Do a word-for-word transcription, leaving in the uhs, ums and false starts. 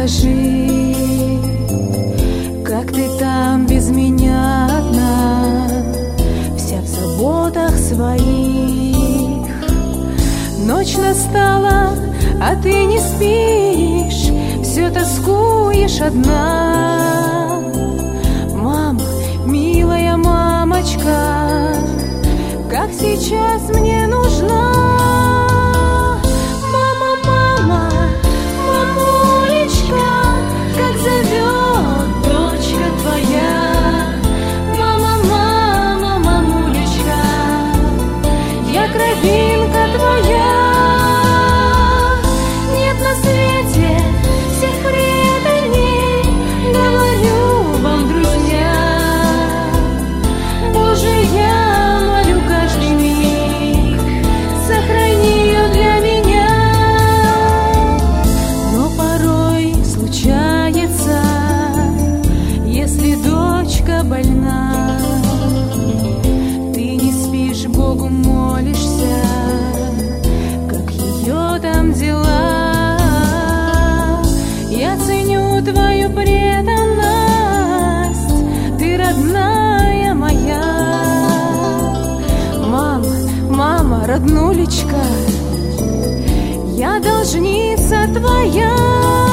скажи, как ты там без меня одна, вся в заботах своих. Ночь настала, а ты не спишь, все тоскуешь одна. Мама, милая мамочка, как сейчас мне нужна. Кровинка твоя, нет на свете всех преданий, говорю вам, друзья. Боже, я молю каждый миг, сохрани ее для меня. Но порой случается, если дочка больна, ты не спишь, Богу молишься, как ее там дела. Я ценю твою преданность, ты родная моя. Мама, мама, роднулечка, я должница твоя.